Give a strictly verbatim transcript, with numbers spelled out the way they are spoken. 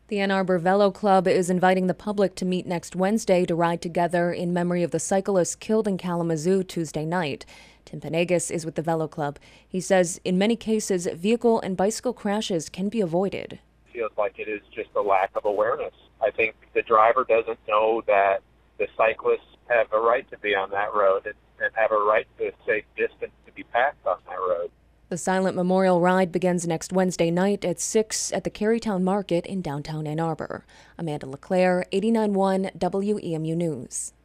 The Ann Arbor Velo Club is inviting the public to meet next Wednesday to ride together in memory of the cyclists killed in Kalamazoo Tuesday night. Tim Panegas is with the Velo Club. He says in many cases, vehicle and bicycle crashes can be avoided. Feels like it is just a lack of awareness. I think the driver doesn't know that the cyclists have a right to be on that road and, and have a right to a safe distance to be passed on that road. The silent memorial ride begins next Wednesday night at six at the Carytown Market in downtown Ann Arbor. Amanda LeClaire, eighty-nine point one W E M U News.